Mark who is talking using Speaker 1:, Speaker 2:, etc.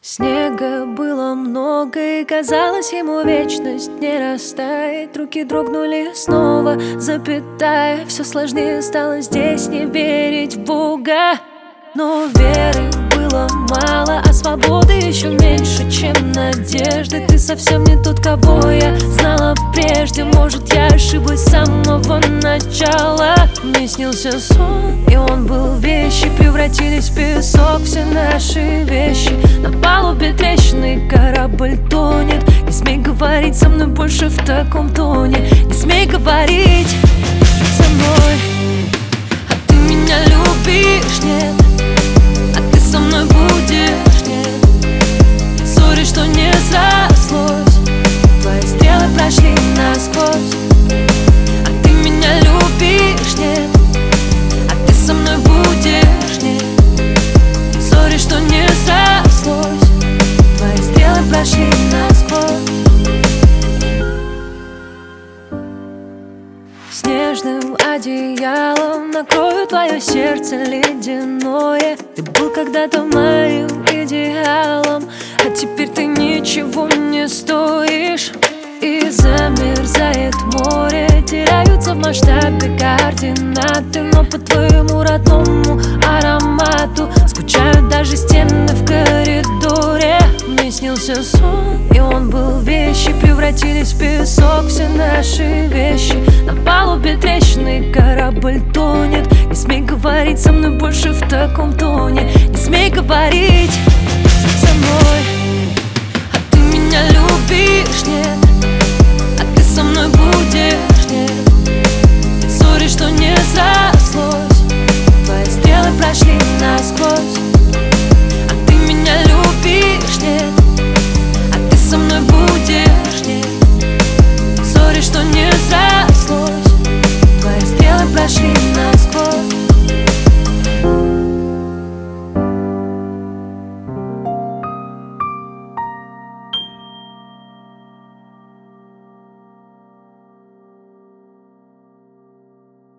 Speaker 1: Снега было много, и казалось, ему вечность не растает. Руки дрогнули снова, запятая. Все сложнее стало здесь не верить в Бога. Но веры было мало, а свободы еще меньше, чем надежды. Ты совсем не тот, кого я знала прежде. Может, я ошиблась с самого начала. Мне снился сон, и он был вещи превратились в песок. Все наши вещи на палубе трещины, корабль тонет. Не смей говорить со мной больше в таком тоне. Не смей говорить со мной. А ты меня любишь, нет? А ты со мной будешь, нет? Сори, что не срослось. Твои стрелы прошли насквозь. А ты меня любишь, нет? А ты со мной будешь, нет? Сори, что не срослось. Твои стрелы прошли насквозь. Снежным одеялом накрою твое сердце ледяное. Ты был когда-то моим идеалом, а теперь ты ничего не стоишь. И замерзает море, теряются в масштабе координаты. Но по твоему родному аромату скучают даже стены в коридоре. Мне снился сон, и он был вещи превратились в песок. Все наши вещи на палубе трещины, корабль тонет. Не смей говорить со мной больше в таком тоне. Не смей говорить